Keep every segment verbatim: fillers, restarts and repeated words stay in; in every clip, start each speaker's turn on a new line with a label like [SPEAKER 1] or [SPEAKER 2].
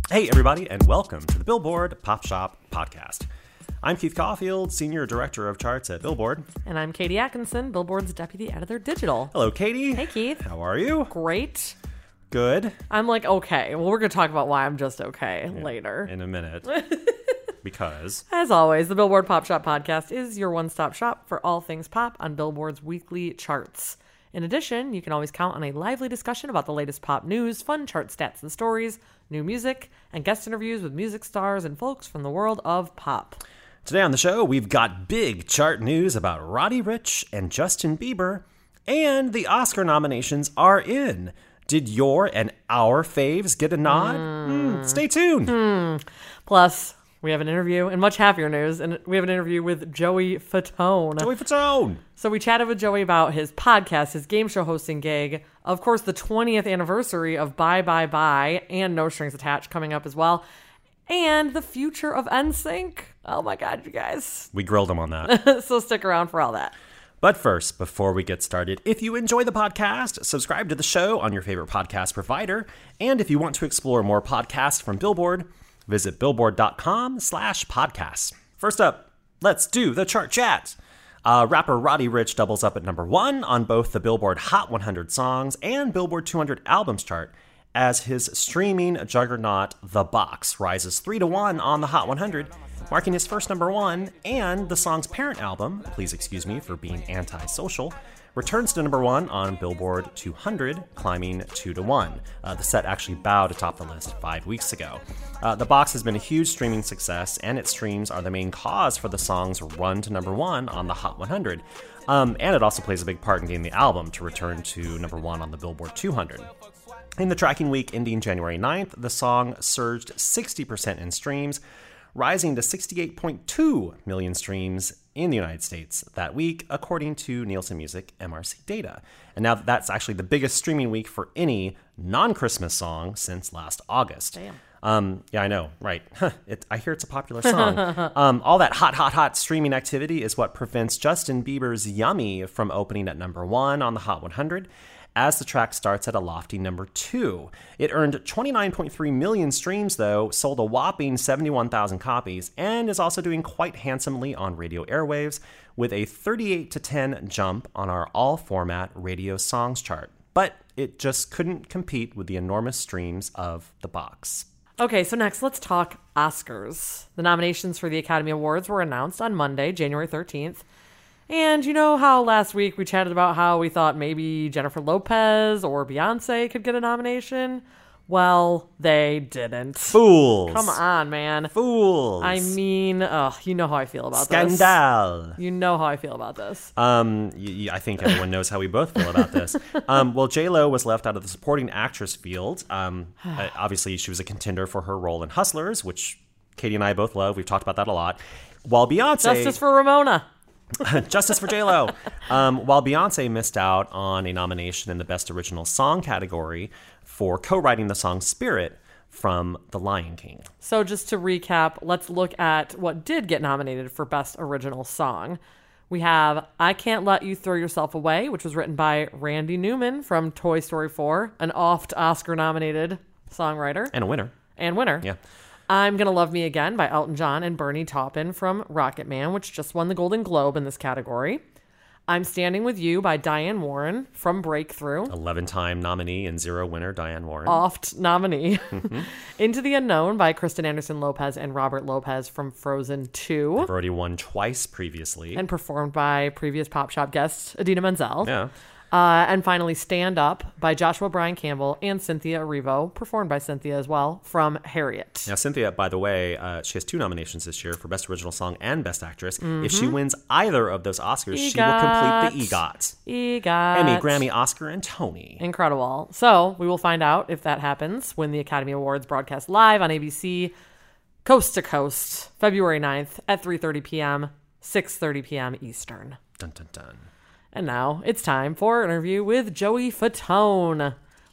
[SPEAKER 1] Hey, everybody, and welcome to the Billboard Pop Shop Podcast. I'm Keith Caulfield, Senior Director of Charts at Billboard.
[SPEAKER 2] And I'm Katie Atkinson, Billboard's Deputy Editor Digital.
[SPEAKER 1] Hello, Katie.
[SPEAKER 2] Hey, Keith.
[SPEAKER 1] How are you?
[SPEAKER 2] Great.
[SPEAKER 1] Good.
[SPEAKER 2] I'm like, okay. Well, we're going to talk about why I'm just okay
[SPEAKER 1] Yeah,
[SPEAKER 2] later.
[SPEAKER 1] In a minute. Because...
[SPEAKER 2] As always, the Billboard Pop Shop Podcast is your one-stop shop for all things pop on Billboard's weekly charts. In addition, you can always count on a lively discussion about the latest pop news, fun chart stats and stories, new music, and guest interviews with music stars and folks from the world of pop.
[SPEAKER 1] Today on the show, we've got big chart news about Roddy Ricch and Justin Bieber, and the Oscar nominations are in. Did your and our faves get a nod? Mm. Mm, stay tuned.
[SPEAKER 2] Mm. Plus, we have an interview, and much happier news, and we have an interview with Joey Fatone.
[SPEAKER 1] Joey Fatone.
[SPEAKER 2] So we chatted with Joey about his podcast, his game show hosting gig, of course, the twentieth anniversary of Bye Bye Bye and No Strings Attached coming up as well, and the future of N Sync. Oh my God, you guys.
[SPEAKER 1] We grilled him on that.
[SPEAKER 2] So stick around for all that.
[SPEAKER 1] But first, before we get started, if you enjoy the podcast, subscribe to the show on your favorite podcast provider. And if you want to explore more podcasts from Billboard, visit billboard.com slash podcasts. First up, let's do the chart chat. Uh, rapper Roddy Ricch doubles up at number one on both the Billboard Hot one hundred Songs and Billboard two hundred Albums chart, as his streaming juggernaut, The Box, rises three to one on the Hot one hundred, marking his first number one, and the song's parent album, Please Excuse Me for Being Antisocial, returns to number one on Billboard two hundred, climbing two to one. Uh, the set actually bowed atop the list five weeks ago. Uh, the Box has been a huge streaming success, and its streams are the main cause for the song's run to number one on the Hot one hundred. Um, and it also plays a big part in getting the album to return to number one on the Billboard two hundred. In the tracking week ending January ninth, the song surged sixty percent in streams, rising to sixty-eight point two million streams in the United States that week, according to Nielsen Music M R C data. And now that's actually the biggest streaming week for any non-Christmas song since last August.
[SPEAKER 2] Damn.
[SPEAKER 1] Um, yeah, I know, right. it, I hear it's a popular song. um, all that hot, hot, hot streaming activity is what prevents Justin Bieber's Yummy from opening at number one on the Hot one hundred, as the track starts at a lofty number two. It earned twenty-nine point three million streams, though, sold a whopping seventy-one thousand copies, and is also doing quite handsomely on radio airwaves, with a thirty-eight to ten jump on our all-format radio songs chart. But it just couldn't compete with the enormous streams of The Box.
[SPEAKER 2] Okay, so next, let's talk Oscars. The nominations for the Academy Awards were announced on Monday, January thirteenth. And you know how last week we chatted about how we thought maybe Jennifer Lopez or Beyonce could get a nomination? Well, they didn't.
[SPEAKER 1] Fools.
[SPEAKER 2] Come on, man.
[SPEAKER 1] Fools.
[SPEAKER 2] I mean, ugh, you know how I feel about
[SPEAKER 1] Scandal.
[SPEAKER 2] this. Scandal. You know how I feel about this.
[SPEAKER 1] Um, y- y- I think everyone knows how we both feel about this. Um, well, J-Lo was left out of the supporting actress field. Um, uh, obviously, she was a contender for her role in Hustlers, which Katie and I both love. We've talked about that a lot. While Beyonce...
[SPEAKER 2] Justice for Ramona.
[SPEAKER 1] Justice for J-Lo. Um, while Beyonce missed out on a nomination in the Best Original Song category for co-writing the song Spirit from The Lion King.
[SPEAKER 2] So just to recap, let's look at what did get nominated for Best Original Song. We have I Can't Let You Throw Yourself Away, which was written by Randy Newman from Toy Story four, an oft Oscar-nominated songwriter.
[SPEAKER 1] And a winner.
[SPEAKER 2] And winner.
[SPEAKER 1] Yeah.
[SPEAKER 2] I'm Gonna Love Me Again by Elton John and Bernie Taupin from Rocket Man, which just won the Golden Globe in this category. I'm Standing With You by Diane Warren from Breakthrough.
[SPEAKER 1] eleven-time nominee and zero winner, Diane Warren.
[SPEAKER 2] Oft nominee. Mm-hmm. Into the Unknown by Kristen Anderson Lopez and Robert Lopez from Frozen two.
[SPEAKER 1] They've already won twice previously.
[SPEAKER 2] And performed by previous Pop Shop guest Idina Menzel.
[SPEAKER 1] Yeah.
[SPEAKER 2] Uh, and finally, Stand Up by Joshua Bryan Campbell and Cynthia Erivo, performed by Cynthia as well, from Harriet.
[SPEAKER 1] Now, Cynthia, by the way, uh, she has two nominations this year for Best Original Song and Best Actress. Mm-hmm. If she wins either of those Oscars, EGOT. She will complete the EGOT.
[SPEAKER 2] EGOT.
[SPEAKER 1] Emmy, Grammy, Oscar, and Tony.
[SPEAKER 2] Incredible. So we will find out if that happens when the Academy Awards broadcast live on A B C, coast to coast, February ninth at three thirty p.m., six thirty p.m. Eastern.
[SPEAKER 1] Dun, dun, dun.
[SPEAKER 2] And now it's time for an interview with Joey Fatone.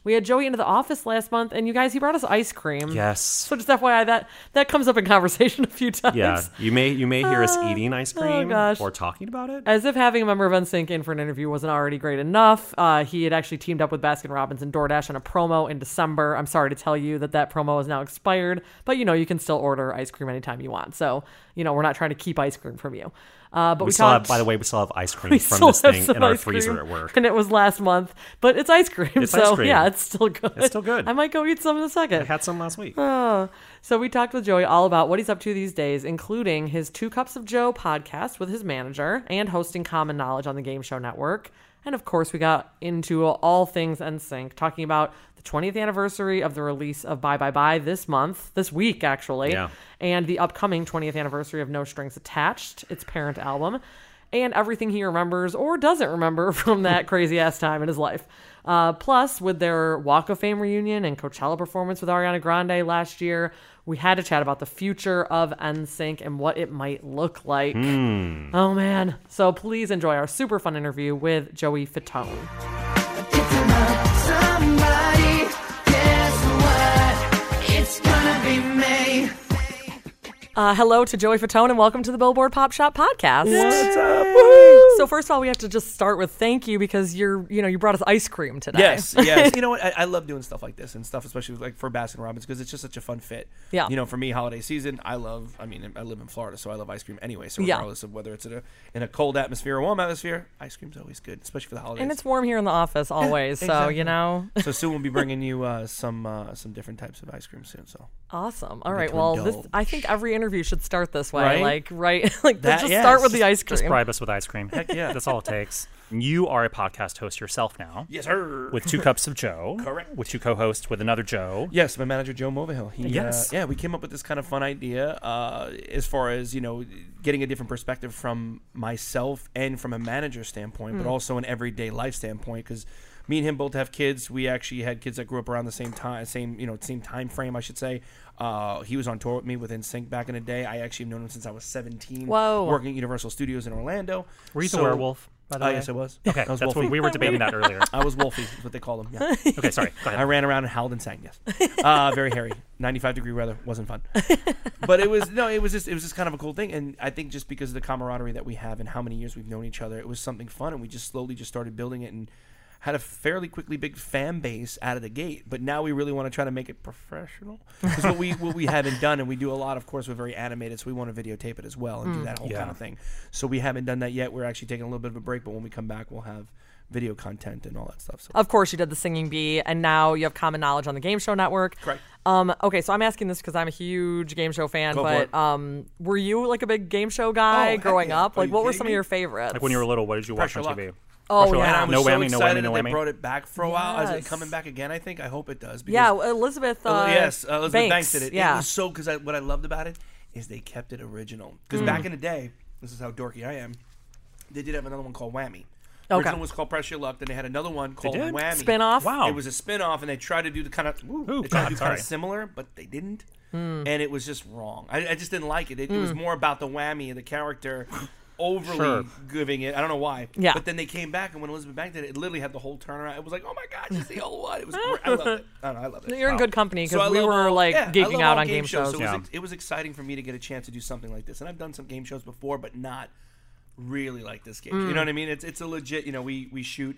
[SPEAKER 2] We had Joey into the office last month, and you guys, he brought us ice cream.
[SPEAKER 1] Yes.
[SPEAKER 2] So just F Y I, that that comes up in conversation a few times.
[SPEAKER 1] Yeah, you may you may hear us eating ice cream
[SPEAKER 2] oh gosh.
[SPEAKER 1] or talking about it.
[SPEAKER 2] As if having a member of N Sync in for an interview wasn't already great enough, uh, he had actually teamed up with Baskin-Robbins and DoorDash on a promo in December. I'm sorry to tell you that that promo is now expired, but you know you can still order ice cream anytime you want. So you know we're not trying to keep ice cream from you. Uh, but we,
[SPEAKER 1] we still
[SPEAKER 2] talked,
[SPEAKER 1] have, by the way, we still have ice cream
[SPEAKER 2] we
[SPEAKER 1] from
[SPEAKER 2] still
[SPEAKER 1] this
[SPEAKER 2] have
[SPEAKER 1] thing
[SPEAKER 2] some
[SPEAKER 1] in our
[SPEAKER 2] ice
[SPEAKER 1] freezer
[SPEAKER 2] cream,
[SPEAKER 1] at work.
[SPEAKER 2] and it was last month, but it's ice cream.
[SPEAKER 1] It's
[SPEAKER 2] so
[SPEAKER 1] ice cream.
[SPEAKER 2] Yeah, it's still good.
[SPEAKER 1] It's still good.
[SPEAKER 2] I might go eat some in a second.
[SPEAKER 1] I had some last week.
[SPEAKER 2] Oh. So we talked with Joey all about what he's up to these days, including his Two Cups of Joe podcast with his manager and hosting Common Knowledge on the Game Show Network. And of course, we got into all things N Sync, talking about the twentieth anniversary of the release of Bye Bye Bye this month, this week actually,
[SPEAKER 1] Yeah.
[SPEAKER 2] and the upcoming twentieth anniversary of No Strings Attached, its parent album, and everything he remembers or doesn't remember from that crazy ass time in his life. Uh, plus, with their Walk of Fame reunion and Coachella performance with Ariana Grande last year, we had to chat about the future of N Sync and what it might look like.
[SPEAKER 1] Mm.
[SPEAKER 2] Oh, man. So please enjoy our super fun interview with Joey Fatone.
[SPEAKER 3] Somebody, guess what? It's gonna be me.
[SPEAKER 2] Uh, hello to Joey Fatone and welcome to the Billboard Pop Shop Podcast.
[SPEAKER 4] What's up?
[SPEAKER 2] So first of all, we have to just start with thank you because you're, you know, you brought us ice cream today.
[SPEAKER 4] Yes, yes. You know what? I, I love doing stuff like this and stuff, especially like for Baskin-Robbins because it's just such a fun fit.
[SPEAKER 2] Yeah.
[SPEAKER 4] You know, for me, holiday season, I love. I mean, I live in Florida, so I love ice cream anyway. So
[SPEAKER 2] Yeah.
[SPEAKER 4] regardless of whether it's in a in a cold atmosphere or warm atmosphere, ice cream's always good, especially for the holidays.
[SPEAKER 2] And it's warm here in the office always, so
[SPEAKER 4] exactly.
[SPEAKER 2] you know.
[SPEAKER 4] So soon we'll be bringing you uh, some uh, some different types of ice cream soon. So
[SPEAKER 2] Awesome. All
[SPEAKER 4] Get
[SPEAKER 2] right.
[SPEAKER 4] to
[SPEAKER 2] Well, this
[SPEAKER 4] indulge.
[SPEAKER 2] I think every interview should start this way.
[SPEAKER 4] Right?
[SPEAKER 2] Like right like
[SPEAKER 4] That-
[SPEAKER 2] just
[SPEAKER 4] yeah,
[SPEAKER 2] start
[SPEAKER 4] it's
[SPEAKER 2] with the
[SPEAKER 4] just-
[SPEAKER 2] ice cream.
[SPEAKER 5] Just bribe us with ice cream.
[SPEAKER 4] Heck yeah.
[SPEAKER 5] That's all it takes. You are a podcast host yourself now.
[SPEAKER 4] yes, sir.
[SPEAKER 5] With Two Cups of Joe.
[SPEAKER 4] Correct.
[SPEAKER 5] With two co-hosts with another Joe.
[SPEAKER 4] Yes, my manager Joe Movahill. He,
[SPEAKER 5] Yes.
[SPEAKER 4] uh, yeah, we came up with this kind of fun idea uh, as far as, you know, getting a different perspective from myself and from a manager standpoint, but also an everyday life standpoint because me and him both have kids. We actually had kids that grew up around the same time, same, you know, same time frame, I should say. Uh, he was on tour with me with N Sync back in the day. I actually have known him since I was seventeen.
[SPEAKER 2] Whoa.
[SPEAKER 4] Working at Universal Studios in Orlando.
[SPEAKER 5] Were you
[SPEAKER 4] So-
[SPEAKER 5] the werewolf, by the
[SPEAKER 4] Uh,
[SPEAKER 5] way?
[SPEAKER 4] yes, I was.
[SPEAKER 5] Okay,
[SPEAKER 4] I was
[SPEAKER 5] that's
[SPEAKER 4] Wolfie.
[SPEAKER 5] what we were debating that earlier.
[SPEAKER 4] I was Wolfie, is what they called him. Yeah.
[SPEAKER 5] Okay, sorry. Go
[SPEAKER 4] I
[SPEAKER 5] ahead.
[SPEAKER 4] ran around and howled and sang. Yes, uh, very hairy. ninety-five degree weather wasn't fun, but it was no. It was just it was just kind of a cool thing, and I think just because of the camaraderie that we have and how many years we've known each other, it was something fun, and we just slowly just started building it and had a fairly quickly big fan base out of the gate. But now we really want to try to make it professional because what we what we haven't done, and we do a lot. Of course, we're very animated, so we want to videotape it as well and do that whole
[SPEAKER 5] Yeah.
[SPEAKER 4] kind of thing. So we haven't done that yet. We're actually taking a little bit of a break, but when we come back, we'll have video content and all that stuff. So.
[SPEAKER 2] Of course, you did the Singing Bee, and now you have Common Knowledge on the Game Show Network.
[SPEAKER 4] Correct.
[SPEAKER 2] Um, okay, so I'm asking this because I'm a huge game show fan,
[SPEAKER 4] Go for
[SPEAKER 2] but
[SPEAKER 4] it.
[SPEAKER 2] um, were you like a big game show guy
[SPEAKER 4] Oh, heck
[SPEAKER 2] growing
[SPEAKER 4] yeah.
[SPEAKER 2] up?
[SPEAKER 4] Are
[SPEAKER 2] Like,
[SPEAKER 4] you
[SPEAKER 2] what were
[SPEAKER 4] kidding
[SPEAKER 2] some
[SPEAKER 4] me?
[SPEAKER 2] of your favorites?
[SPEAKER 5] Like when you were little, what did you watch
[SPEAKER 4] Pressure
[SPEAKER 5] on T V?
[SPEAKER 4] Luck.
[SPEAKER 2] Oh,
[SPEAKER 5] Pressure Luck.
[SPEAKER 2] yeah.
[SPEAKER 4] And I was
[SPEAKER 5] No
[SPEAKER 4] so
[SPEAKER 5] whammy, no
[SPEAKER 4] excited
[SPEAKER 5] whammy, no
[SPEAKER 4] that
[SPEAKER 5] whammy.
[SPEAKER 4] they brought it back for a while. Is it
[SPEAKER 2] Yes.
[SPEAKER 4] coming back again? I think. I hope it does. Because,
[SPEAKER 2] Yeah, Elizabeth. Uh,
[SPEAKER 4] Uh, yes, uh, Elizabeth Banks.
[SPEAKER 2] Banks
[SPEAKER 4] did it.
[SPEAKER 2] Yeah.
[SPEAKER 4] It was so because what I loved about it is they kept it original. Because
[SPEAKER 2] Mm.
[SPEAKER 4] back in the day, this is how dorky I am. They did have another one called Whammy.
[SPEAKER 2] Okay.
[SPEAKER 4] Original was called Pressure Luck. Then they had another one called
[SPEAKER 5] did?
[SPEAKER 4] Whammy.
[SPEAKER 2] Spin-off?
[SPEAKER 5] Wow.
[SPEAKER 4] It was a spin-off, and they tried to do the kind of
[SPEAKER 5] Ooh,
[SPEAKER 4] they tried
[SPEAKER 5] God,
[SPEAKER 4] to do kind
[SPEAKER 5] sorry.
[SPEAKER 4] of similar, but they didn't.
[SPEAKER 2] Hmm.
[SPEAKER 4] And it was just wrong. I, I just didn't like it. It, it
[SPEAKER 2] Mm.
[SPEAKER 4] was more about the Whammy and the character overly
[SPEAKER 5] Sure.
[SPEAKER 4] giving it. I don't know why.
[SPEAKER 2] Yeah.
[SPEAKER 4] But then they came back, and when Elizabeth Banks did it, it literally had the whole turnaround. It was like, oh my gosh, it's the old one. It was great. I loved it. I don't know. I loved it.
[SPEAKER 2] You're in
[SPEAKER 4] Wow.
[SPEAKER 2] good company
[SPEAKER 4] So I
[SPEAKER 2] because we
[SPEAKER 4] love
[SPEAKER 2] were
[SPEAKER 4] all-
[SPEAKER 2] like
[SPEAKER 4] yeah, I
[SPEAKER 2] geeking
[SPEAKER 4] love
[SPEAKER 2] out
[SPEAKER 4] all
[SPEAKER 2] on game shows.
[SPEAKER 4] So it,
[SPEAKER 5] Yeah.
[SPEAKER 4] was, it was exciting for me to get a chance to do something like this, and I've done some game shows before, but not really like this game.
[SPEAKER 2] Mm.
[SPEAKER 4] You know what I mean? It's it's a legit. You know, we we shoot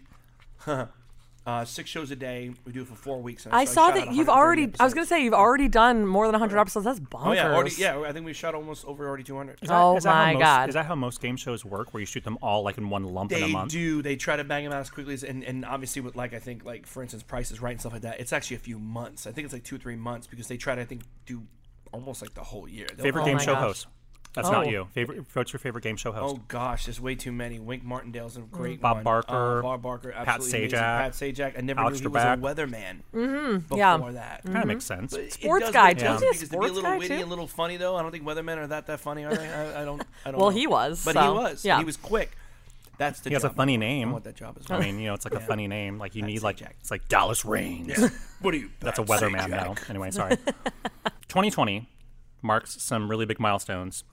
[SPEAKER 4] uh, six shows a day. We do it for four weeks. And
[SPEAKER 2] I
[SPEAKER 4] so
[SPEAKER 2] saw
[SPEAKER 4] shot
[SPEAKER 2] that
[SPEAKER 4] one
[SPEAKER 2] you've
[SPEAKER 4] hundred thirty
[SPEAKER 2] already. I was
[SPEAKER 4] episodes.
[SPEAKER 2] gonna say you've already done more than one hundred episodes. That's bonkers.
[SPEAKER 4] Oh yeah, already, yeah. I think we shot almost over already two hundred.
[SPEAKER 5] Is that-
[SPEAKER 2] Oh
[SPEAKER 5] is that how
[SPEAKER 2] my
[SPEAKER 5] most-
[SPEAKER 2] God.
[SPEAKER 5] Is that how most game shows work, where you shoot them all like in one lump in a
[SPEAKER 4] They
[SPEAKER 5] month?
[SPEAKER 4] do. They try to bang them out as quickly as, and, and obviously with like I think like for instance Price is Right and stuff like that. It's actually a few months. I think it's like two or three months because they try to I think do almost like the whole year. They'll-
[SPEAKER 5] Favorite
[SPEAKER 2] Oh
[SPEAKER 5] game
[SPEAKER 2] my
[SPEAKER 5] show
[SPEAKER 2] gosh.
[SPEAKER 5] host? That's
[SPEAKER 2] Oh.
[SPEAKER 5] not you. Favorite? What's your favorite game show host?
[SPEAKER 4] Oh gosh, there's way too many. Wink Martindale's a great
[SPEAKER 5] Bob
[SPEAKER 4] one.
[SPEAKER 5] Barker,
[SPEAKER 4] uh, Bob Barker,
[SPEAKER 5] Pat
[SPEAKER 4] absolutely amazing.
[SPEAKER 5] Sajak,
[SPEAKER 4] Pat Sajak. I never
[SPEAKER 5] Alex
[SPEAKER 4] knew he was a
[SPEAKER 5] Trebek.
[SPEAKER 4] weatherman before
[SPEAKER 2] yeah.
[SPEAKER 4] that.
[SPEAKER 5] Kind of makes sense.
[SPEAKER 4] But it
[SPEAKER 2] Sports
[SPEAKER 4] does
[SPEAKER 2] guy,
[SPEAKER 4] make
[SPEAKER 2] too.
[SPEAKER 4] sense
[SPEAKER 2] Isn't he a
[SPEAKER 4] because to be a
[SPEAKER 2] sports
[SPEAKER 4] little
[SPEAKER 2] guy,
[SPEAKER 4] witty
[SPEAKER 2] too?
[SPEAKER 4] and a little funny though. I don't think weathermen are that that funny, are they? I, I don't. I don't.
[SPEAKER 2] Well,
[SPEAKER 4] know.
[SPEAKER 2] he was,
[SPEAKER 4] but
[SPEAKER 2] so,
[SPEAKER 4] he was.
[SPEAKER 2] yeah.
[SPEAKER 4] He was quick. That's the.
[SPEAKER 5] He has a
[SPEAKER 4] job.
[SPEAKER 5] funny
[SPEAKER 4] I
[SPEAKER 5] name.
[SPEAKER 4] want that job as
[SPEAKER 5] I
[SPEAKER 4] well.
[SPEAKER 5] mean, you know, it's like a funny name. Like you
[SPEAKER 4] Pat
[SPEAKER 5] need like
[SPEAKER 4] Sajak.
[SPEAKER 5] it's like Dallas Reigns.
[SPEAKER 4] Yeah. What are you?
[SPEAKER 5] That's a
[SPEAKER 4] Pat
[SPEAKER 5] weatherman
[SPEAKER 4] Sajak.
[SPEAKER 5] now. Anyway, sorry. twenty twenty marks some really big milestones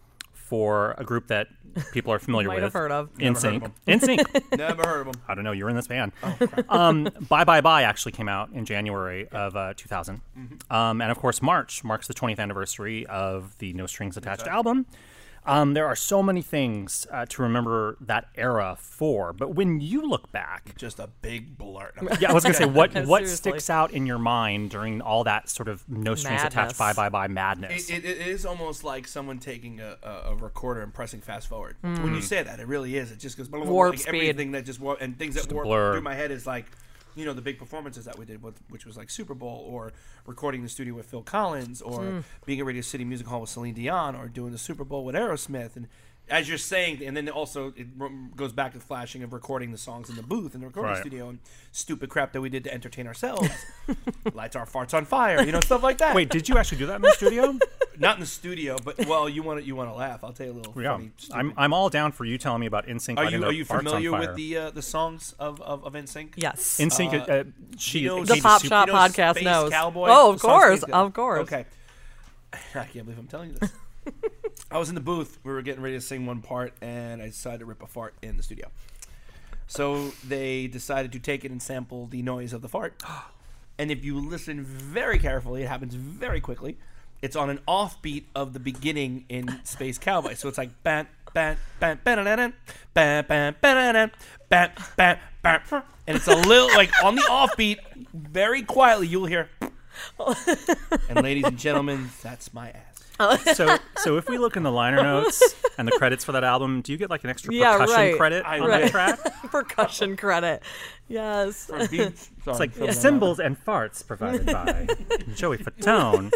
[SPEAKER 5] for a group that people are familiar
[SPEAKER 2] Might
[SPEAKER 5] with.
[SPEAKER 2] have heard of.
[SPEAKER 4] Never heard of
[SPEAKER 5] NSYNC. NSYNC.
[SPEAKER 4] Never heard of them.
[SPEAKER 5] I don't know. You were in this band. um, Bye Bye Bye actually came out in January of uh, two thousand.
[SPEAKER 4] Mm-hmm.
[SPEAKER 5] Um, and of course, March marks the twentieth anniversary of the No Strings Attached album. Um, there are so many things uh, to remember that era for. But when you look back,
[SPEAKER 4] Just a big blur.
[SPEAKER 5] yeah, I was going to say, what what
[SPEAKER 2] Seriously.
[SPEAKER 5] sticks out in your mind during all that sort of No Strings
[SPEAKER 2] Madness.
[SPEAKER 5] Attached Bye Bye Bye madness?
[SPEAKER 4] It, it, it is almost like someone taking a, a, a recorder and pressing fast forward.
[SPEAKER 2] Mm.
[SPEAKER 4] When you say that, it really is. It just goes blah, blah, blah,
[SPEAKER 2] Warp
[SPEAKER 4] like
[SPEAKER 2] speed.
[SPEAKER 4] Everything that just warp and things that
[SPEAKER 5] a
[SPEAKER 4] warp
[SPEAKER 5] blur.
[SPEAKER 4] through my head is like, you know, the big performances that we did, with, which was like Super Bowl or recording in the studio with Phil Collins or
[SPEAKER 2] Mm.
[SPEAKER 4] being at Radio City Music Hall with Celine Dion or doing the Super Bowl with Aerosmith. And as you're saying, and then also it r- goes back to flashing of recording the songs in the booth in the recording
[SPEAKER 5] Right.
[SPEAKER 4] studio and stupid crap that we did to entertain ourselves. Lights our farts on fire, you know, stuff like that.
[SPEAKER 5] Wait, did you actually do that in the studio?
[SPEAKER 4] Not in the studio, but well, you want to you want to laugh. I'll tell you a little
[SPEAKER 5] Yeah,
[SPEAKER 4] funny. Stupid.
[SPEAKER 5] I'm I'm all down for you telling me about NSYNC.
[SPEAKER 4] are
[SPEAKER 5] lighting
[SPEAKER 4] you
[SPEAKER 5] their
[SPEAKER 4] are you
[SPEAKER 5] farts on
[SPEAKER 4] familiar
[SPEAKER 5] fire.
[SPEAKER 4] with the uh, the songs of of, of NSYNC?
[SPEAKER 2] Yes.
[SPEAKER 5] NSYNC? Uh, she
[SPEAKER 4] you know-
[SPEAKER 2] the
[SPEAKER 4] she's
[SPEAKER 2] Pop
[SPEAKER 4] super-
[SPEAKER 2] Shop
[SPEAKER 4] you know
[SPEAKER 2] podcast
[SPEAKER 4] Space
[SPEAKER 2] knows.
[SPEAKER 4] Cowboy?
[SPEAKER 2] Oh, of
[SPEAKER 4] The song
[SPEAKER 2] course,
[SPEAKER 4] Space Cowboy?
[SPEAKER 2] of course.
[SPEAKER 4] Okay. I can't believe I'm telling you this. I was in the booth. We were getting ready to sing one part, and I decided to rip a fart in the studio. So they decided to take it and sample the noise of the fart. And if you listen very carefully, it happens very quickly. It's on an offbeat of the beginning in Space Cowboy. So it's like ban ban ban ban ban ban ban ban ban ban ban, and it's a little like on the offbeat, very quietly you'll hear. And ladies and gentlemen, that's my ass.
[SPEAKER 5] So, so if we look in the liner notes and the credits for that album, do you get like an extra
[SPEAKER 2] Yeah,
[SPEAKER 5] percussion
[SPEAKER 2] right.
[SPEAKER 5] credit
[SPEAKER 4] I
[SPEAKER 5] on
[SPEAKER 4] wish.
[SPEAKER 5] that track?
[SPEAKER 2] Percussion credit. Yes.
[SPEAKER 4] For beats.
[SPEAKER 5] It's like cymbals and farts provided by Joey Fatone.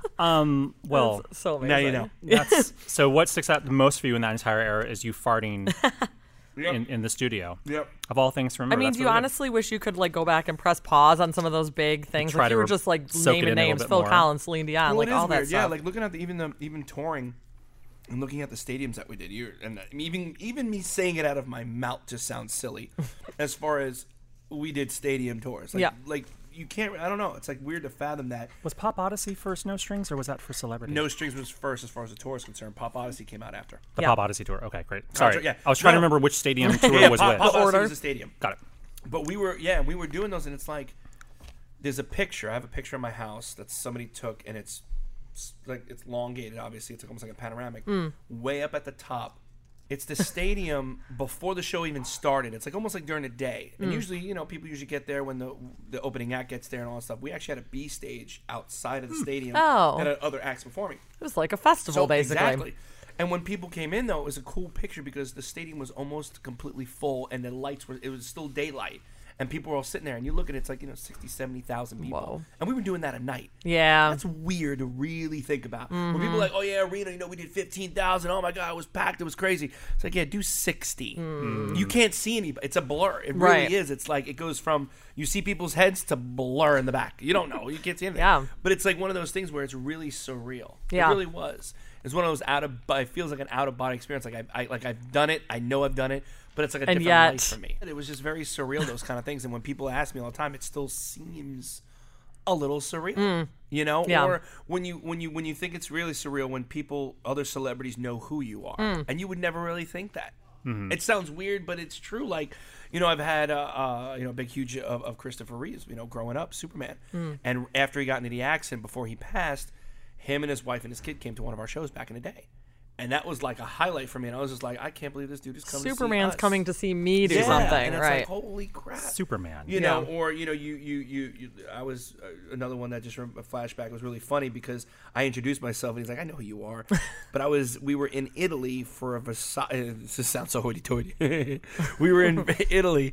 [SPEAKER 5] Um, well,
[SPEAKER 2] So amazing.
[SPEAKER 4] now you know.
[SPEAKER 5] that's so. What sticks out the most for you in that entire era is you farting
[SPEAKER 4] Yep.
[SPEAKER 5] in, in the studio.
[SPEAKER 4] Yep.
[SPEAKER 5] Of all things to
[SPEAKER 2] I
[SPEAKER 5] remember.
[SPEAKER 2] mean,
[SPEAKER 5] that's
[SPEAKER 2] do you
[SPEAKER 5] really good.
[SPEAKER 2] honestly wish you could like go back and press pause on some of those big things?
[SPEAKER 5] Try
[SPEAKER 2] Like
[SPEAKER 5] to
[SPEAKER 2] you were
[SPEAKER 5] re-
[SPEAKER 2] just like
[SPEAKER 5] soak it
[SPEAKER 2] naming
[SPEAKER 5] in a little
[SPEAKER 2] names,
[SPEAKER 5] bit
[SPEAKER 2] Phil
[SPEAKER 5] more.
[SPEAKER 2] Collins, Celine Dion,
[SPEAKER 4] Well,
[SPEAKER 2] like
[SPEAKER 4] it is
[SPEAKER 2] all that
[SPEAKER 4] weird. Yeah,
[SPEAKER 2] stuff.
[SPEAKER 4] like looking at the, even the even touring and looking at the stadiums that we did. You and even even me saying it out of my mouth just sounds silly. As far as we did stadium tours, like,
[SPEAKER 2] Yeah.
[SPEAKER 4] like you can't. I don't know. It's like weird to fathom that.
[SPEAKER 5] Was Pop Odyssey first No Strings, or was that for Celebrity?
[SPEAKER 4] No Strings was first as far as the tour is concerned. Pop Odyssey came out after.
[SPEAKER 5] the
[SPEAKER 2] Yeah.
[SPEAKER 5] Pop Odyssey tour. Okay, great. Sorry,
[SPEAKER 4] yeah.
[SPEAKER 5] I was trying
[SPEAKER 4] No.
[SPEAKER 5] to remember which stadium tour
[SPEAKER 4] Yeah,
[SPEAKER 5] was
[SPEAKER 4] Pop,
[SPEAKER 5] which.
[SPEAKER 4] Pop Odyssey
[SPEAKER 2] order.
[SPEAKER 4] was the stadium.
[SPEAKER 5] Got it.
[SPEAKER 4] But we were, yeah, we were doing those, and it's like, there's a picture. I have a picture of my house that somebody took, and it's s- like it's elongated. Obviously, it's almost like a panoramic. Way up at the top, it's the stadium before the show even started. It's like almost like during the day. And usually, you know, people usually get there when the the opening act gets there and all that stuff. We actually had a B stage outside of the stadium
[SPEAKER 2] Oh.
[SPEAKER 4] that had other acts performing.
[SPEAKER 2] It was like a festival, basically.
[SPEAKER 4] Exactly. And when people came in, though, it was a cool picture because the stadium was almost completely full and the lights were, it was still daylight. And people were all sitting there. And you look and it's like, you know, sixty, seventy thousand people.
[SPEAKER 2] Whoa.
[SPEAKER 4] And we were doing that at night.
[SPEAKER 2] Yeah.
[SPEAKER 4] That's weird to really think about. When
[SPEAKER 2] Mm-hmm.
[SPEAKER 4] people are like, oh, yeah, arena, you know, we did fifteen thousand. Oh, my God, it was packed. It was crazy. It's like, yeah, do sixty. You can't see anybody. It's a blur. It really
[SPEAKER 2] Mm. Right.
[SPEAKER 4] is. It's like, it goes from, you see people's heads to blur in the back. You don't know. You can't see anything.
[SPEAKER 2] Yeah.
[SPEAKER 4] But it's like one of those things where it's really surreal.
[SPEAKER 2] Yeah.
[SPEAKER 4] It really was. It's one of those out of, it feels like an out of body experience. Like I, I, like I've done it. I know I've done it, but it's like a
[SPEAKER 2] And
[SPEAKER 4] different
[SPEAKER 2] yet-
[SPEAKER 4] life for me. It was just very surreal. Those kind of things. And when people ask me all the time, it still seems a little surreal. You know,
[SPEAKER 2] Mm. Yeah.
[SPEAKER 4] or when you when you when you think it's really surreal when people, other celebrities know who you are,
[SPEAKER 2] Mm.
[SPEAKER 4] and you would never really think that. It sounds weird, but it's true. Like, you know, I've had uh, uh you know a big huge of, of Christopher Reeves. You know, growing up, Superman,
[SPEAKER 2] Mm.
[SPEAKER 4] and after he got into the accident, before he passed, him and his wife and his kid came to one of our shows back in the day, and that was like a highlight for me. And I was just like, I can't believe this dude is coming.
[SPEAKER 2] Superman's
[SPEAKER 4] to see us.
[SPEAKER 2] coming to see me do
[SPEAKER 4] Yeah,
[SPEAKER 2] something,
[SPEAKER 4] and it's
[SPEAKER 2] right?
[SPEAKER 4] like, holy crap,
[SPEAKER 5] Superman.
[SPEAKER 4] You know,
[SPEAKER 2] Yeah.
[SPEAKER 4] or you know, you you you, you I was uh, another one that just rem- a flashback was really funny because I introduced myself and he's like, I know who you are, but I was we were in Italy for a Versace. This sounds so hoity-toity. We were in Italy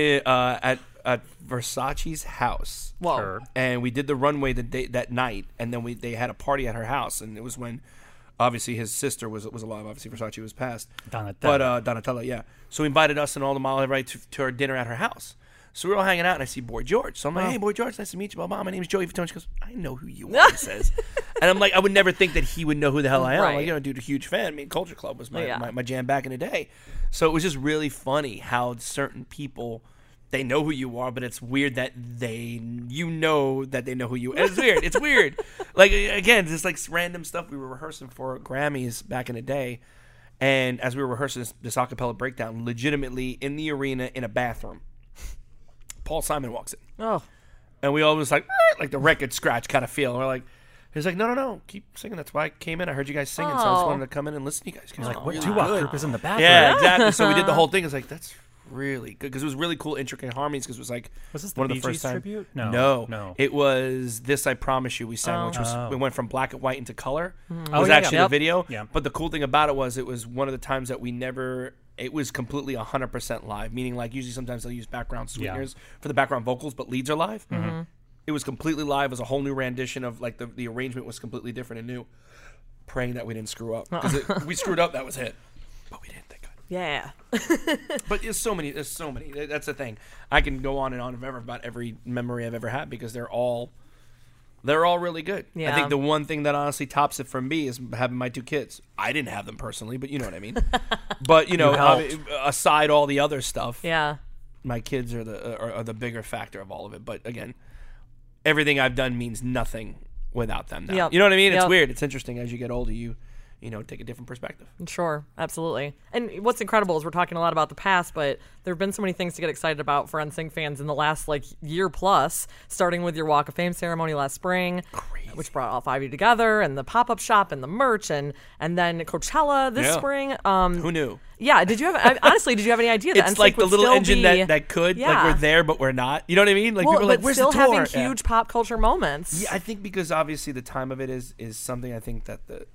[SPEAKER 4] uh, at at Versace's house.
[SPEAKER 2] Whoa.
[SPEAKER 5] Sure.
[SPEAKER 4] And we did the runway the day, that night, and then we they had a party at her house, and it was when. Obviously, his sister was was alive. Obviously, Versace was passed.
[SPEAKER 5] Donatella.
[SPEAKER 4] But uh, Donatella, yeah. So he invited us and all the model right to, to our dinner at her house. So we were all hanging out, and I see Boy George. So I'm like, hey, Boy George, nice to meet you. Blah, blah. My name's Joey Fatone. She goes, I know who you are, he says. And I'm like, I would never think that he would know who the hell I am. I'm
[SPEAKER 2] Right.
[SPEAKER 4] like, you know, dude, a huge fan. I mean, Culture Club was my,
[SPEAKER 2] Yeah.
[SPEAKER 4] my, my jam back in the day. So it was just really funny how certain people... They know who you are, but it's weird that they, you know that they know who you are. It's weird. It's weird. Like, again, just like random stuff we were rehearsing for Grammys back in the day. And as we were rehearsing this, this acapella breakdown, legitimately in the arena in a bathroom, Paul Simon walks in.
[SPEAKER 2] Oh.
[SPEAKER 4] And we all was like, "Eh," like the record scratch kind of feel. And we're like, he's like, no, no, no, keep singing. That's why I came in. I heard you guys singing, so I just
[SPEAKER 2] Oh.
[SPEAKER 4] wanted to come in and listen to you guys.
[SPEAKER 5] He's like, what
[SPEAKER 4] really
[SPEAKER 5] doo-wop
[SPEAKER 4] good.
[SPEAKER 5] group is in the bathroom?
[SPEAKER 4] Yeah, exactly. So we did the whole thing. It's like, that's really good. Because it was really cool, intricate harmonies. Because it was like,
[SPEAKER 5] Was this the
[SPEAKER 4] one of
[SPEAKER 5] Bee
[SPEAKER 4] the first
[SPEAKER 5] Gees
[SPEAKER 4] time.
[SPEAKER 5] tribute? No,
[SPEAKER 4] no.
[SPEAKER 5] no.
[SPEAKER 4] It was This I Promise You we sang, which was,
[SPEAKER 5] Oh.
[SPEAKER 4] we went from black and white into color. It
[SPEAKER 5] Oh,
[SPEAKER 4] was
[SPEAKER 5] yeah,
[SPEAKER 4] actually
[SPEAKER 5] yeah.
[SPEAKER 4] the video.
[SPEAKER 5] Yeah.
[SPEAKER 4] But the cool thing about it was it was one of the times that we never, it was completely one hundred percent live. Meaning like usually sometimes they'll use background sweeteners for the background vocals, but leads are live.
[SPEAKER 5] Mm-hmm.
[SPEAKER 4] It was completely live. It was a whole new rendition of like the, the arrangement was completely different and new. Praying that we didn't screw up. Because we screwed up, that was it. But we didn't, thank God.
[SPEAKER 2] Yeah.
[SPEAKER 4] But there's so many. There's so many. That's the thing. I can go on and on forever about every memory I've ever had because they're all, they're all really good. I
[SPEAKER 2] Yeah.
[SPEAKER 4] think the one thing that honestly tops it for me is having my two kids. I didn't have them personally, but you know what I mean. But you know,
[SPEAKER 5] helped.
[SPEAKER 4] uh, aside all the other stuff,
[SPEAKER 2] Yeah.
[SPEAKER 4] my kids are the are, are the bigger factor of all of it. But again, everything I've done means nothing without them now.
[SPEAKER 2] Yep.
[SPEAKER 4] You know what I mean? It's
[SPEAKER 2] Yep.
[SPEAKER 4] weird. It's interesting as you get older. You you know take a different perspective.
[SPEAKER 2] Sure, absolutely. And what's incredible is we're talking a lot about the past, but there have been so many things to get excited about for N Sync fans in the last like year plus, starting with your Walk of Fame ceremony last spring,
[SPEAKER 4] Crazy.
[SPEAKER 2] which brought all five of you together, and the pop-up shop and the merch, and and then Coachella this
[SPEAKER 4] Yeah.
[SPEAKER 2] spring. Um,
[SPEAKER 4] Who knew?
[SPEAKER 2] yeah, did you have I, honestly? Did you have any idea that
[SPEAKER 4] It's
[SPEAKER 2] N Sync
[SPEAKER 4] like the
[SPEAKER 2] would
[SPEAKER 4] little
[SPEAKER 2] still
[SPEAKER 4] engine
[SPEAKER 2] be,
[SPEAKER 4] that, that could.
[SPEAKER 2] Yeah.
[SPEAKER 4] Like we're there, but we're not. You know what I mean? Like
[SPEAKER 2] well,
[SPEAKER 4] people are like,
[SPEAKER 2] but
[SPEAKER 4] where's
[SPEAKER 2] still
[SPEAKER 4] the tour?
[SPEAKER 2] having
[SPEAKER 4] Yeah.
[SPEAKER 2] huge pop culture moments.
[SPEAKER 4] Yeah, I think because obviously the time of it is is something I think that the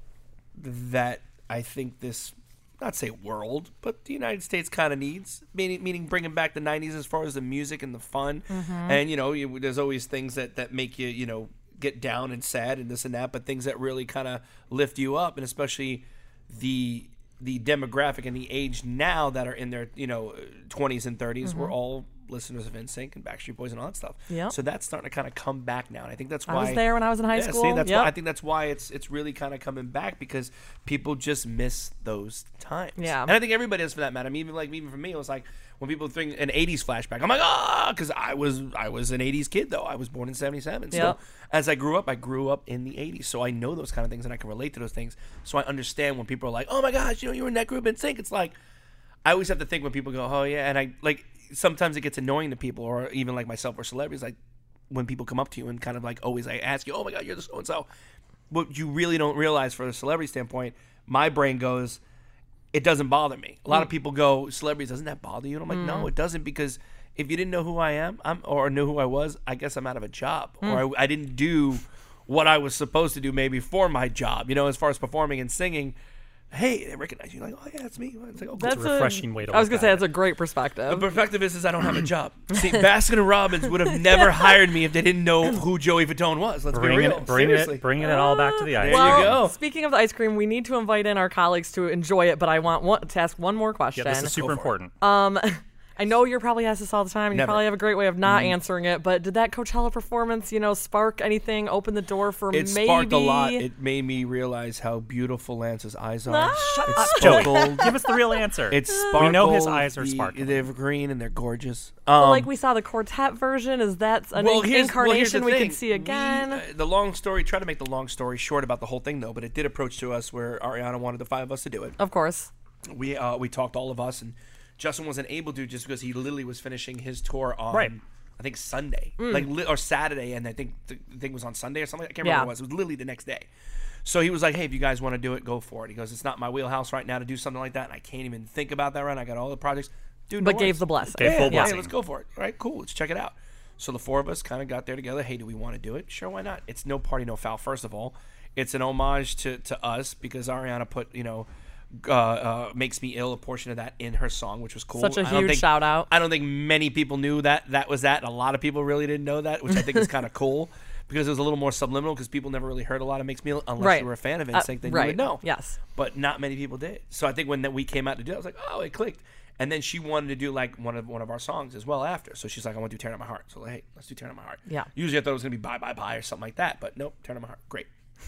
[SPEAKER 4] that I think this not say world, but the United States kind of needs, meaning meaning bringing back the nineties as far as the music and the fun, and you know you, there's always things that that make you you know get down and sad and this and that, but things that really kind of lift you up, and especially the the demographic and the age now that are in their you know twenties and thirties, we're all listeners of N Sync and Backstreet Boys and all that stuff.
[SPEAKER 2] Yep.
[SPEAKER 4] So that's starting to kind of come back now, and I think that's
[SPEAKER 2] I
[SPEAKER 4] why
[SPEAKER 2] was there when I was in high
[SPEAKER 4] yeah,
[SPEAKER 2] school.
[SPEAKER 4] See, that's
[SPEAKER 2] Yep.
[SPEAKER 4] why I think that's why it's it's really kind of coming back because people just miss those times.
[SPEAKER 2] Yeah.
[SPEAKER 4] and I think everybody does for that matter. I mean, even like even for me, it was like when people think an eighties flashback, I'm like, ah, because I was I was an eighties kid though. I was born in seventy-seven. So
[SPEAKER 2] Yep.
[SPEAKER 4] as I grew up, I grew up in the eighties, so I know those kind of things and I can relate to those things. So I understand when people are like, oh my gosh, you know, you were in that group and sync. It's like I always have to think when people go, oh yeah, and I like sometimes it gets annoying to people or even like myself or celebrities like when people come up to you and kind of like always I ask you, oh my god, you're the so and so. What you really don't realize for a celebrity standpoint, my brain goes, it doesn't bother me. A lot
[SPEAKER 2] Mm.
[SPEAKER 4] of people go, celebrities, doesn't that bother you? And I'm like, no, it doesn't, because if you didn't know who I am, I'm or knew who I was, I guess I'm out of a job,
[SPEAKER 2] Mm.
[SPEAKER 4] or I, I didn't do what I was supposed to do maybe for my job. You know, as far as performing and singing. Hey, they recognize you. Like, oh yeah, that's me. It's like, oh, cool.
[SPEAKER 2] That's
[SPEAKER 5] a refreshing way to
[SPEAKER 2] I was
[SPEAKER 5] look
[SPEAKER 2] gonna say
[SPEAKER 5] at
[SPEAKER 2] that's a great perspective.
[SPEAKER 4] The perspective is, is I don't have a job. See, Baskin and Robbins would have never hired me if they didn't know who Joey Fatone was. Let's
[SPEAKER 5] Bringing
[SPEAKER 4] be real.
[SPEAKER 5] it, bringing
[SPEAKER 4] Seriously.
[SPEAKER 5] it, bringing it all back to the ice.
[SPEAKER 4] There you
[SPEAKER 2] well,
[SPEAKER 4] go.
[SPEAKER 2] speaking of the ice cream, we need to invite in our colleagues to enjoy it, but I want one, to ask one more question.
[SPEAKER 5] Yeah, this is super
[SPEAKER 4] for it.
[SPEAKER 5] important.
[SPEAKER 2] Um, I know you're probably asked this all the time. and You
[SPEAKER 4] Never.
[SPEAKER 2] probably have a great way of not answering it, but did that Coachella performance, you know, spark anything? Open the door for
[SPEAKER 4] It
[SPEAKER 2] maybe?
[SPEAKER 4] sparked a lot. It made me realize how beautiful Lance's eyes are.
[SPEAKER 2] Ah, shut
[SPEAKER 4] it
[SPEAKER 2] up,
[SPEAKER 5] Joey,
[SPEAKER 4] sparkled.
[SPEAKER 5] give us the real answer.
[SPEAKER 4] It
[SPEAKER 5] We
[SPEAKER 4] sparkled.
[SPEAKER 5] know his eyes are
[SPEAKER 4] the-
[SPEAKER 5] sparkling.
[SPEAKER 4] They're green and they're gorgeous.
[SPEAKER 2] Well,
[SPEAKER 4] Um,
[SPEAKER 2] like we saw the quartet version. Is that an
[SPEAKER 4] well,
[SPEAKER 2] in-
[SPEAKER 4] here's- well, here's the
[SPEAKER 2] incarnation we
[SPEAKER 4] thing.
[SPEAKER 2] can see again?
[SPEAKER 4] We, uh, the long story. Try to make the long story short about the whole thing, though. But it did approach to us where Ariana wanted the five of us to do it.
[SPEAKER 2] of course.
[SPEAKER 4] We uh, we talked all of us, and Justin wasn't able to just because he literally was finishing his tour on
[SPEAKER 5] Right.
[SPEAKER 4] I think Sunday, like li- or Saturday, and I think the thing was on Sunday or something. I can't
[SPEAKER 2] Yeah.
[SPEAKER 4] remember what it was. It was literally the next day. So he was like, "Hey, if you guys want to do it, go for it." He goes, "It's not my wheelhouse right now to do something like that, and I can't even think about that right now. I got all the projects." Dude, no
[SPEAKER 2] But gave
[SPEAKER 4] worries.
[SPEAKER 2] the blessing.
[SPEAKER 5] Gave
[SPEAKER 4] Yeah,
[SPEAKER 5] full
[SPEAKER 4] yeah,
[SPEAKER 5] blessing.
[SPEAKER 4] let's go for it. All right, cool. Let's check it out. So the four of us kind of got there together. Hey, do we want to do it? Sure, why not? It's no party, no foul. First of all, it's an homage to, to us because Ariana put, you know, uh, uh, Makes Me Ill, a portion of that in her song, which was cool.
[SPEAKER 2] Such a
[SPEAKER 4] I don't
[SPEAKER 2] huge
[SPEAKER 4] think-
[SPEAKER 2] shout out.
[SPEAKER 4] I don't think many people knew that that was that. And a lot of people really didn't know that, which I think is kind of cool because it was a little more subliminal because people never really heard a lot of Makes Me Ill unless
[SPEAKER 2] Right.
[SPEAKER 4] you were a fan of
[SPEAKER 2] Uh,
[SPEAKER 4] N Sync. Then
[SPEAKER 2] right.
[SPEAKER 4] you would know.
[SPEAKER 2] Yes.
[SPEAKER 4] But not many people did. So I think when that we came out to do it, I was like, oh, it clicked. And then she wanted to do like one of one of our songs as well after. So she's like, I want to do Tearing Up My Heart. So like, hey, let's do Tearing Up My Heart.
[SPEAKER 2] Yeah.
[SPEAKER 4] Usually I thought it was gonna be Bye Bye Bye or something like that, but nope, Tearing Up My Heart. Great.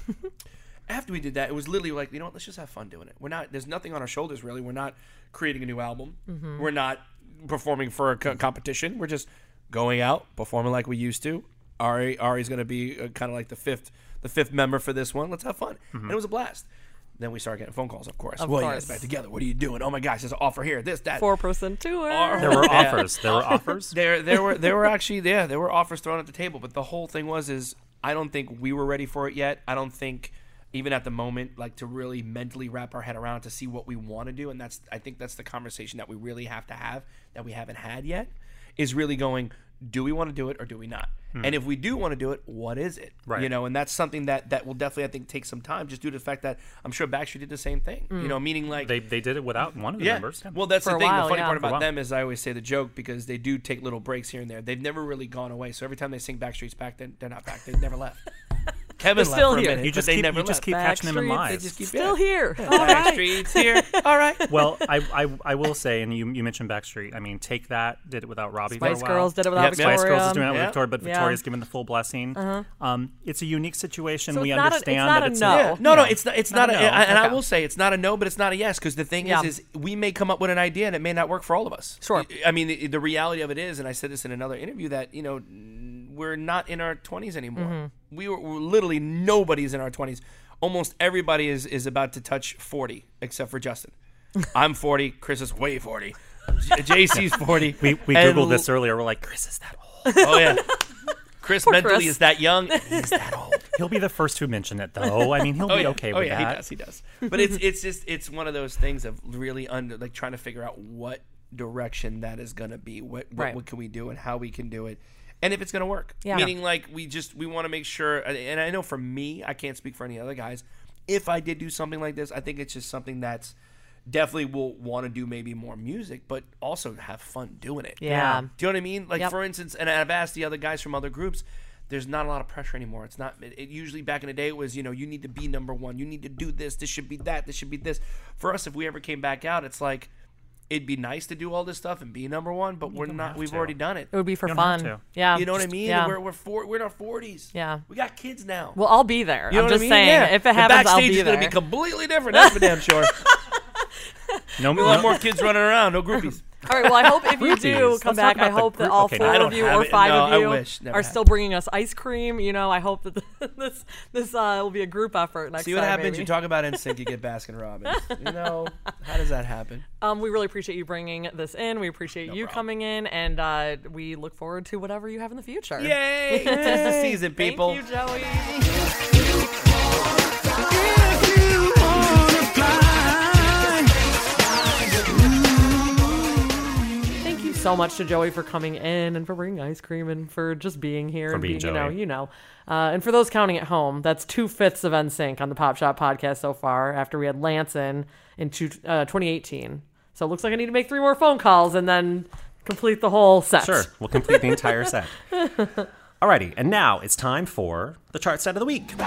[SPEAKER 4] After we did that, it was literally like, you know what, let's just have fun doing it. We're not there's nothing on our shoulders really. We're not creating a new album.
[SPEAKER 2] Mm-hmm.
[SPEAKER 4] We're not performing for a co- competition. We're just going out, performing like we used to. Ari Ari's gonna be uh, kind of like the fifth the fifth member for this one. Let's have fun. And it was a blast. Then we started getting phone calls, of course.
[SPEAKER 2] Of
[SPEAKER 4] well, you
[SPEAKER 2] course.
[SPEAKER 4] guys back together. What are you doing? Oh my gosh, there's an offer here. This, that.
[SPEAKER 2] Four person tour.
[SPEAKER 4] Or-
[SPEAKER 5] There were
[SPEAKER 4] Yeah.
[SPEAKER 5] offers. There were offers.
[SPEAKER 4] There, there were, there were actually, yeah, there were offers thrown at the table. But the whole thing was, is I don't think we were ready for it yet. I don't think, even at the moment, like to really mentally wrap our head around to see what we want to do. And that's, I think that's the conversation that we really have to have that we haven't had yet. Is really going, do we want to do it or do we not? And if we do want to do it, what is it?
[SPEAKER 5] Right.
[SPEAKER 4] You know, and that's something that that will definitely, I think, take some time, just due to the fact that I'm sure Backstreet did the same thing. You know, meaning like
[SPEAKER 5] They they did it without one of the
[SPEAKER 4] yeah.
[SPEAKER 5] members. Yeah.
[SPEAKER 4] Well, that's
[SPEAKER 2] For
[SPEAKER 4] the
[SPEAKER 2] a
[SPEAKER 4] thing.
[SPEAKER 2] while,
[SPEAKER 4] the funny
[SPEAKER 2] yeah.
[SPEAKER 4] part
[SPEAKER 2] For
[SPEAKER 5] a
[SPEAKER 4] about
[SPEAKER 5] while.
[SPEAKER 4] them is I always say the joke because they do take little breaks here and there. They've never really gone away. So every time they sing Backstreet's Back, then they're not back. They've never left. Kevin
[SPEAKER 2] They're
[SPEAKER 4] left
[SPEAKER 2] still
[SPEAKER 4] for a
[SPEAKER 2] here.
[SPEAKER 4] minute,
[SPEAKER 5] you
[SPEAKER 4] but
[SPEAKER 5] just
[SPEAKER 4] they
[SPEAKER 5] keep
[SPEAKER 4] never
[SPEAKER 5] you just
[SPEAKER 4] left.
[SPEAKER 5] keep catching them in
[SPEAKER 2] Backstreet,
[SPEAKER 5] live.
[SPEAKER 4] They just keep
[SPEAKER 2] Still
[SPEAKER 4] yeah.
[SPEAKER 2] here. All right.
[SPEAKER 4] Backstreet's here. All right.
[SPEAKER 5] Well, I, I I will say, and you you mentioned Backstreet. I mean, Take That did it without Robbie.
[SPEAKER 2] Spice
[SPEAKER 5] for a while.
[SPEAKER 2] Girls did it without
[SPEAKER 4] Yep,
[SPEAKER 2] Victoria.
[SPEAKER 5] Spice Girls is doing it with
[SPEAKER 4] Yeah.
[SPEAKER 5] Victoria, but
[SPEAKER 2] Yeah.
[SPEAKER 5] Victoria's given the full blessing. Um, it's a unique situation.
[SPEAKER 2] So
[SPEAKER 5] we
[SPEAKER 2] it's not a-
[SPEAKER 5] understand
[SPEAKER 2] it's not
[SPEAKER 5] that
[SPEAKER 2] a
[SPEAKER 5] it's
[SPEAKER 2] no.
[SPEAKER 4] Yeah. No, no, it's not. It's not.
[SPEAKER 5] Not
[SPEAKER 4] a,
[SPEAKER 5] a no.
[SPEAKER 4] and I
[SPEAKER 2] Okay.
[SPEAKER 4] will say it's not a no, but it's not a yes. Because the thing
[SPEAKER 2] Yeah.
[SPEAKER 4] is, is we may come up with an idea and it may not work for all of us.
[SPEAKER 2] Sure.
[SPEAKER 4] I mean, the, the reality of it is, and I said this in another interview, that you know, we're not in our twenties anymore.
[SPEAKER 2] Mm-hmm.
[SPEAKER 4] We were we're literally nobody's in our twenties. Almost everybody is is about to touch forty, except for Justin. I'm forty. Chris is way forty. J- J C's forty.
[SPEAKER 5] we we
[SPEAKER 4] and
[SPEAKER 5] googled this earlier. We're like, Chris is that old.
[SPEAKER 4] Oh yeah. Chris mentally
[SPEAKER 2] Chris.
[SPEAKER 4] is that young. and He's that old.
[SPEAKER 5] He'll be the first to mention it, though. I mean, he'll
[SPEAKER 4] Oh
[SPEAKER 5] be
[SPEAKER 4] yeah,
[SPEAKER 5] okay
[SPEAKER 4] oh,
[SPEAKER 5] with
[SPEAKER 4] yeah,
[SPEAKER 5] that.
[SPEAKER 4] he does, he does. But it's it's just it's one of those things of really under like trying to figure out what direction that is going to be. What what,
[SPEAKER 2] Right.
[SPEAKER 4] what can we do and how we can do it, and if it's going to work.
[SPEAKER 2] Yeah.
[SPEAKER 4] Meaning like we just we want to make sure. And I know for me, I can't speak for any other guys. If I did do something like this, I think it's just something that's definitely will want to do maybe more music, but also have fun doing it.
[SPEAKER 2] Yeah.
[SPEAKER 4] Do you know what I mean? Like
[SPEAKER 2] Yep.
[SPEAKER 4] for instance, and I've asked the other guys from other groups. There's not a lot of pressure anymore. It's not. It, it usually back in the day it was, you know, you need to be number one. You need to do this. This should be that. This should be this. For us, if we ever came back out, it's like it'd be nice to do all this stuff and be number one, but we're not.
[SPEAKER 5] have
[SPEAKER 4] We've
[SPEAKER 5] to.
[SPEAKER 4] already done it.
[SPEAKER 2] It would be for
[SPEAKER 5] You don't have
[SPEAKER 2] fun.
[SPEAKER 5] to.
[SPEAKER 2] Yeah.
[SPEAKER 4] You know what I mean?
[SPEAKER 2] Yeah.
[SPEAKER 4] We're we're four, we're in our forties.
[SPEAKER 2] Yeah.
[SPEAKER 4] We got kids now.
[SPEAKER 2] Well, I'll be there.
[SPEAKER 4] you know
[SPEAKER 2] I'm
[SPEAKER 4] what
[SPEAKER 2] just
[SPEAKER 4] I mean?
[SPEAKER 2] saying,
[SPEAKER 4] Yeah.
[SPEAKER 2] if it
[SPEAKER 4] The
[SPEAKER 2] happens, I'll
[SPEAKER 4] backstage
[SPEAKER 2] be
[SPEAKER 4] is
[SPEAKER 2] there.
[SPEAKER 4] gonna be completely different. That's for damn sure.
[SPEAKER 5] No,
[SPEAKER 4] We want
[SPEAKER 5] no,
[SPEAKER 4] more kids running around. No groupies.
[SPEAKER 2] All right. Well, I hope if you do
[SPEAKER 5] Groupies.
[SPEAKER 2] come
[SPEAKER 5] Let's
[SPEAKER 2] back,
[SPEAKER 5] talk
[SPEAKER 2] I
[SPEAKER 5] about the
[SPEAKER 2] hope that
[SPEAKER 5] group-
[SPEAKER 2] all
[SPEAKER 5] okay,
[SPEAKER 2] four
[SPEAKER 5] no, I
[SPEAKER 2] of
[SPEAKER 4] don't
[SPEAKER 2] you
[SPEAKER 4] have
[SPEAKER 2] or
[SPEAKER 4] it.
[SPEAKER 2] five
[SPEAKER 4] No,
[SPEAKER 2] of
[SPEAKER 4] I
[SPEAKER 2] you
[SPEAKER 4] wish. Never
[SPEAKER 2] are
[SPEAKER 4] have.
[SPEAKER 2] still bringing us ice cream. You know, I hope that this this uh, will be a group effort next
[SPEAKER 4] See what
[SPEAKER 2] time.
[SPEAKER 4] happens.
[SPEAKER 2] maybe.
[SPEAKER 4] You talk about N Sync, you get Baskin Robbins. You know how does that happen?
[SPEAKER 2] Um, we really appreciate you bringing this in. We appreciate you
[SPEAKER 4] problem.
[SPEAKER 2] coming in, and uh, we look forward to whatever you have in the future.
[SPEAKER 4] Yay! Tis the season, people.
[SPEAKER 2] Thank you, Joey.
[SPEAKER 3] If you wanna fly,
[SPEAKER 2] Thank you so much to Joey for coming in and for bringing ice cream and for just being here.
[SPEAKER 5] For
[SPEAKER 2] and
[SPEAKER 5] being
[SPEAKER 2] you know,
[SPEAKER 5] Joey.
[SPEAKER 2] you know. Uh, and for those counting at home, that's two fifths of N Sync on the Pop Shop podcast so far. After we had Lance in in two, uh, twenty eighteen, so it looks like I need to make three more phone calls and then complete the whole set.
[SPEAKER 1] Sure, we'll complete the entire set. Alrighty, and now it's time for the chart set of the week.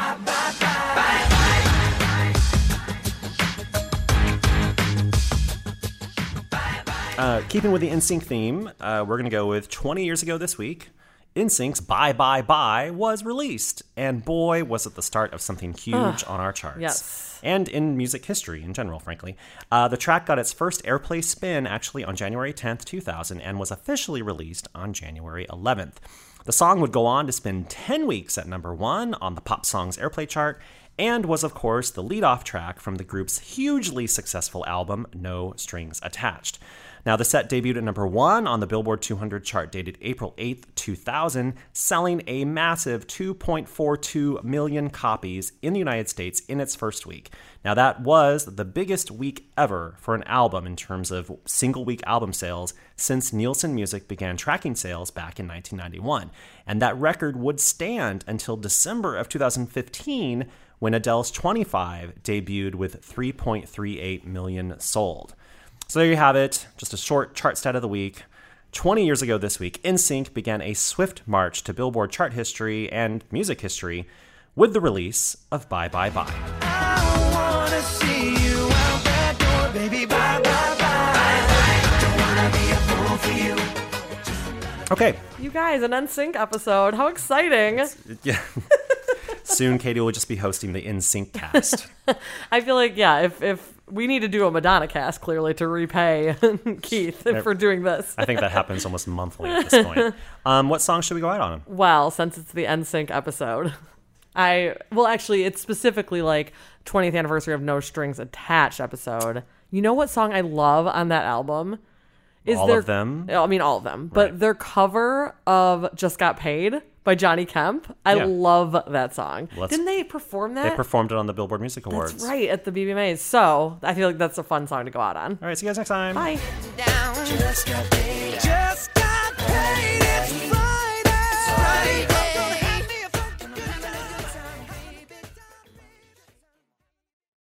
[SPEAKER 1] Uh, keeping with the N Sync theme, uh, we're going to go with twenty years ago this week. N Sync's Bye Bye Bye was released, and boy, was it the start of something huge on our charts.
[SPEAKER 2] Yes.
[SPEAKER 1] And in music history in general, frankly. Uh, the track got its first airplay spin actually on January tenth, two thousand, and was officially released on January eleventh. The song would go on to spend ten weeks at number one on the Pop Songs airplay chart, and was, of course, the lead-off track from the group's hugely successful album, No Strings Attached. Now, the set debuted at number one on the Billboard two hundred chart dated April eighth, two thousand, selling a massive two point four two million copies in the United States in its first week. Now, that was the biggest week ever for an album in terms of single-week album sales since Nielsen Music began tracking sales back in nineteen ninety-one. And that record would stand until December of two thousand fifteen, when Adele's twenty-five debuted with three point three eight million sold. So there you have it, just a short chart stat of the week. twenty years ago this week, N Sync began a swift march to Billboard chart history and music history with the release of Bye Bye Bye.
[SPEAKER 3] I wanna see you out that door, baby. Bye, bye, bye. Don't wanna be a fool for you.
[SPEAKER 1] Okay,
[SPEAKER 2] You guys, an N Sync episode. How exciting.
[SPEAKER 1] yeah. Soon Katie will just be hosting the N Sync cast.
[SPEAKER 2] I feel like, yeah, if, if we need to do a Madonna cast, clearly, to repay Keith for doing this.
[SPEAKER 1] I think that happens almost monthly at this point. Um, what song should we go out on?
[SPEAKER 2] Well, since it's the N Sync episode, I well, actually, it's specifically like twentieth anniversary of No Strings Attached episode. You know what song I love on that album? Is
[SPEAKER 1] All
[SPEAKER 2] their,
[SPEAKER 1] of them?
[SPEAKER 2] I mean, all of them. But
[SPEAKER 1] Right.
[SPEAKER 2] their cover of Just Got Paid by Johnny Kemp. I
[SPEAKER 1] Yeah.
[SPEAKER 2] love that song.
[SPEAKER 1] Let's-
[SPEAKER 2] Didn't they perform that?
[SPEAKER 1] They performed it on the Billboard Music Awards.
[SPEAKER 2] That's right, at the B B M As. So I feel like that's a fun song to go out on.
[SPEAKER 1] All right, see you guys next time.
[SPEAKER 2] Bye.
[SPEAKER 3] Down. Just got paid. Just